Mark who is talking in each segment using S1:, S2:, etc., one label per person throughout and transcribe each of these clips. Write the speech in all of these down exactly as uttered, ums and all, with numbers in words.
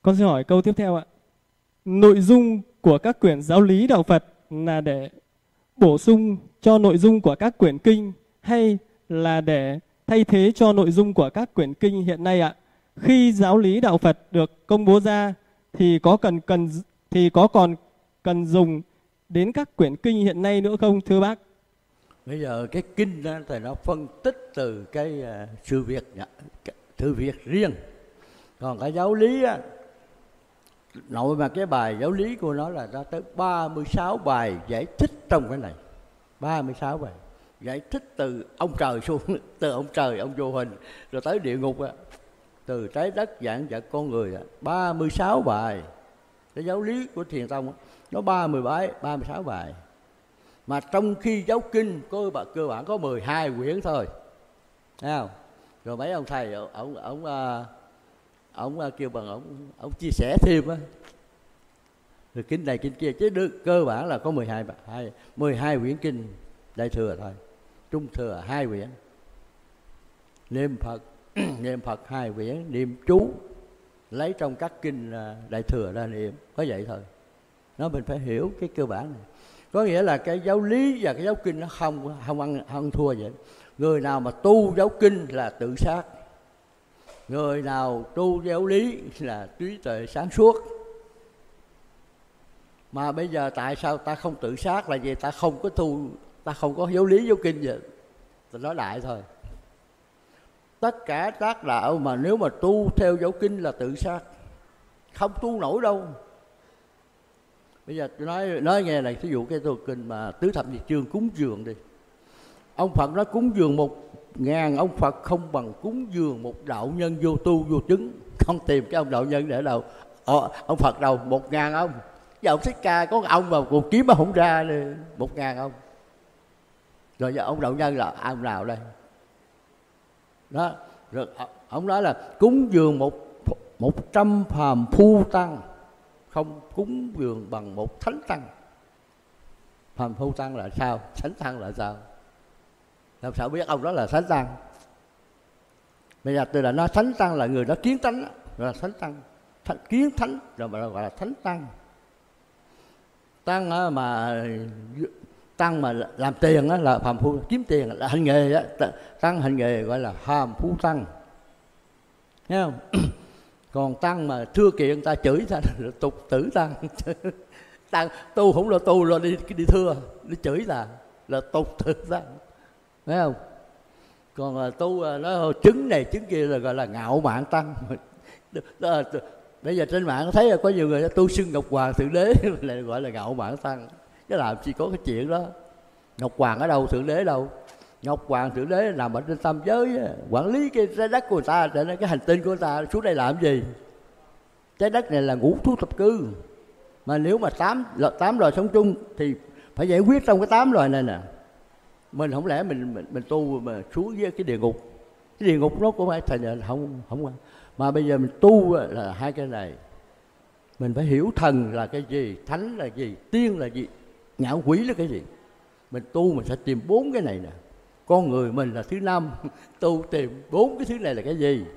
S1: Con xin hỏi câu tiếp theo ạ. Nội dung của các quyển giáo lý đạo Phật là để bổ sung cho nội dung của các quyển kinh hay là để thay thế cho nội dung của các quyển kinh hiện nay ạ? Khi giáo lý đạo Phật được công bố ra thì có cần cần thì có còn cần dùng đến các quyển kinh hiện nay nữa không thưa bác?
S2: Bây giờ cái kinh đó thì nó phân tích từ cái uh, sự việc sự việc riêng. Còn cái giáo lý á, nội mà cái bài giáo lý của nó là ra tới ba mươi sáu bài giải thích trong cái này. ba mươi sáu bài giải thích từ ông trời xuống, từ ông trời, ông vô hình rồi tới địa ngục á, từ trái đất dạng vật con người á, ba mươi sáu bài. Cái giáo lý của Thiền Tông á, nó ba mươi bài, ba mươi sáu bài. Mà trong khi giáo kinh cơ bản cơ bản có mười hai quyển thôi, thấy không? Rồi mấy ông thầy ông ông ông, ông, ông kêu bằng ông ông chia sẻ thêm á, rồi kinh này kinh kia, chứ được cơ bản là có mười hai hai mười hai quyển kinh đại thừa thôi, trung thừa hai quyển, niệm Phật niệm Phật hai quyển, niệm chú lấy trong các kinh đại thừa ra niệm, có vậy thôi. Nó mình phải hiểu cái cơ bản này. Có nghĩa là cái giáo lý và cái giáo kinh nó không không ăn không thua vậy. Người nào mà tu giáo kinh là tự sát, người nào tu giáo lý là trí tuệ sáng suốt. Mà bây giờ tại sao ta không tự sát là vì ta không có tu, ta không có giáo lý giáo kinh vậy. Ta nói đại thôi. Tất cả các đạo mà nếu mà tu theo giáo kinh là tự sát, không tu nổi đâu. Bây giờ tôi nói nói nghe này, ví dụ cái tu kinh mà tứ thập nhị chương cúng dường đi, ông Phật nói cúng dường một ngàn ông Phật không bằng cúng dường một đạo nhân vô tu vô chứng. Không tìm cái ông đạo nhân để đâu, ờ, ông Phật đâu một ngàn ông, giờ ông Thích Ca có ông mà cuộc kiếm mà không ra một ngàn ông. Rồi giờ ông đạo nhân là ông nào đây? Đó, rồi ông nói là cúng dường một một trăm phàm phu tăng, không cúng dường bằng một thánh tăng. Phàm phu tăng là sao? Thánh tăng là sao? Làm sao biết ông đó là thánh tăng? Bây giờ tôi đã nói thánh tăng là người đó kiến tánh, rồi là thánh tăng. Thánh, kiến thánh rồi mà gọi là thánh tăng. Tăng mà tăng mà làm tiền là phàm phu, kiếm tiền là hành nghề đó. Tăng hành nghề gọi là phàm phu tăng, thấy không? Còn tăng mà thưa kiện ta chửi ta là tục tử tăng. Tăng tu không là tu rồi đi đi thưa đi chửi là là tục tử tăng, thấy không? Còn là tu nó chứng này chứng kia là gọi là ngạo mạn tăng. Bây giờ trên mạng thấy là có nhiều người tu xưng Ngọc Hoàng Thượng Đế lại gọi là ngạo mạn tăng. Cái làm chỉ có cái chuyện đó. Ngọc Hoàng ở đâu, Thượng Đế đâu? Ngọc Hoàng Thượng Đế nằm ở trên tam giới, quản lý cái trái đất của người ta, cái hành tinh của người ta, xuống đây làm gì? Trái đất này là ngũ thú thập cư, mà nếu mà tám tám loài sống chung thì phải giải quyết trong cái tám loài này nè. Mình không lẽ mình mình, mình tu mà xuống với cái địa ngục? Cái địa ngục nó cũng phải thành không không mà bây giờ mình tu là hai cái này. Mình phải hiểu thần là cái gì, thánh là gì, tiên là gì, ngạo quỷ là cái gì. Mình tu mình sẽ tìm bốn cái này nè. Con người mình là thứ năm, tu tìm bốn cái thứ này là cái gì.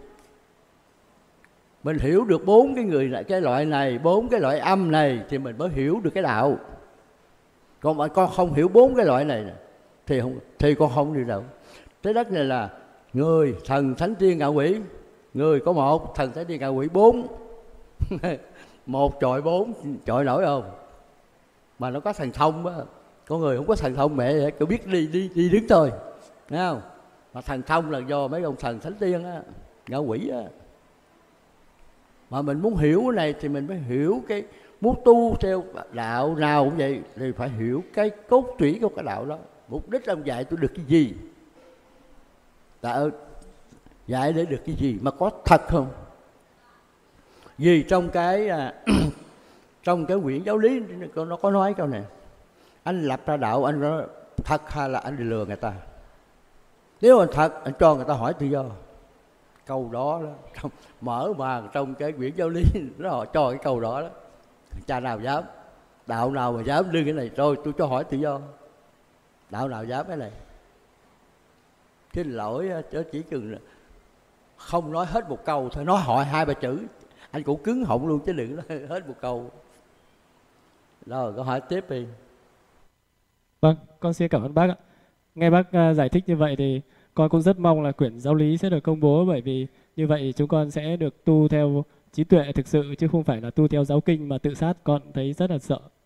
S2: Mình hiểu được bốn cái người là cái loại này, bốn cái loại âm này thì mình mới hiểu được cái đạo. Còn mà con không hiểu bốn cái loại này nè, thì không thì con không đi đâu. Trái đất này là người, thần, thánh, tiên, ngạo quỷ. Người có một, thần, thánh, tiên, ngạo quỷ bốn. Một chọi bốn, chọi nổi không? Mà nó có thần thông á. Con người không có thần thông mẹ, cứ biết đi đi đi đứng thôi, thấy không? Mà thần thông là do mấy ông thần thánh tiên á, ngạo quỷ á. Mà mình muốn hiểu cái này thì mình mới hiểu cái, muốn tu theo đạo nào cũng vậy thì phải hiểu cái cốt tủy của cái đạo đó. Mục đích ông dạy tôi được cái gì? Đạo dạy để được cái gì mà có thật không? Vì trong cái trong cái quyển giáo lý nó có nói câu này: anh lập ra đạo anh nói thật hay là anh đi lừa người ta? Nếu anh thật, anh cho người ta hỏi tự do. Câu đó đó trong, mở màn trong cái quyển giáo lý nó họ cho cái câu đó đó. Cha nào dám, đạo nào mà dám đưa cái này rồi tôi cho hỏi tự do. Đạo nào dám cái này? Xin lỗi, chỉ chừng không nói hết một câu thôi, nói hỏi hai ba chữ anh cũng cứng họng luôn chứ đừng nói hết một câu. Rồi câu hỏi tiếp đi.
S1: Vâng, con xin cảm ơn bác ạ. Nghe bác uh, giải thích như vậy thì con cũng rất mong là quyển giáo lý sẽ được công bố, bởi vì như vậy chúng con sẽ được tu theo trí tuệ thực sự chứ không phải là tu theo giáo kinh mà tự sát, con thấy rất là sợ.